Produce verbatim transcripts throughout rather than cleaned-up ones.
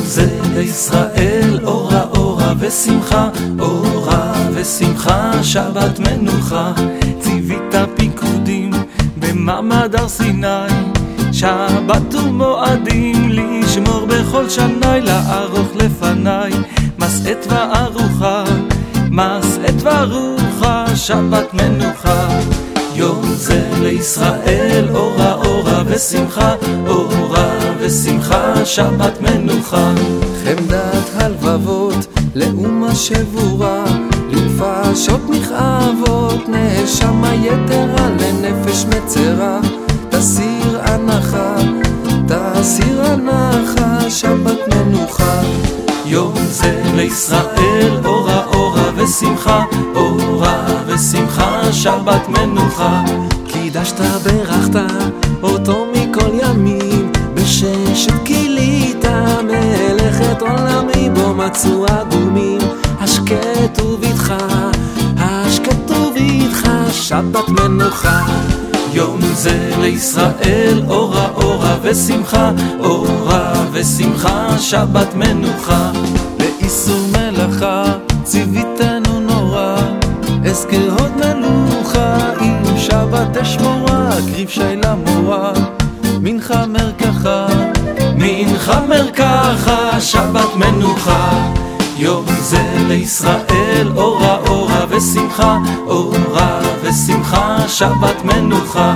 זה לישראל, אורה אורה ושמחה, אורה ושמחה, שבת מנוחה. ציווית פיקודים במעמד הר סיני, שבת ומועדים לשמור בכל שנה, לערוך לפניי מסעת וארוחה, מסעת וארוחה, שבת מנוחה. יום זה לישראל, אורה אורה ושמחה, אורה ושמחה, שבת מנוחה. חמדת הלבבות לאומה שבורה, לנפשות נכאבות, נשמה יתרה לנפש מצרה. תסיר הנחה, תסיר הנחה, שבת מנוחה. יום זה לישראל, אורה אורה ושמחה, אורה ושמחה, שבת מנוחה. קידשת ברכת אותו מכל ימים, בששת כילית מלאכת עולמי, בו מצאו אדומים. השקט וביתך, השקט וביתך, שבת מנוחה. יום זה לישראל, אורה אורה ושמחה, אורה ושמחה, שבת מנוחה. באיסור מלאכה ציוויתנו נורא, אזכר הוד מלוכה עם שבת אשמורה. קריב שי למורה, מנחה מרקחה, מנחה מרקחה, שבת מנוחה. יום זה לישראל, אורה אורה ושמחה, אורה ושמחה, שבת מנוחה.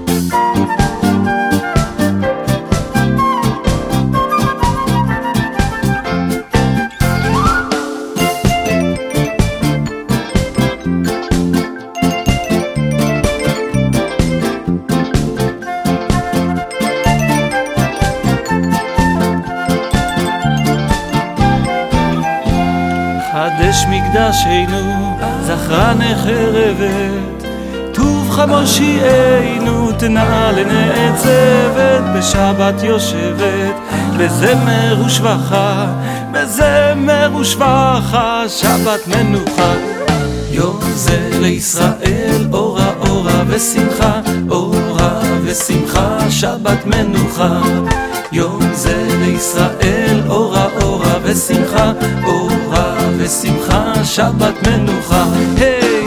חדש מקדשנו, זכרה נחרבת, טוב חמושיענו, תנה לנעצבת. בשבת יושבת, בזמר ושבחה, בזמר ושבחה, שבת מנוחה. יום זה לישראל, אורה אורה ושמחה, אורה ושמחה, שבת מנוחה. יום זה לישראל, אורה אורה ושמחה, אורה ושמחה, שבת מנוחה. היי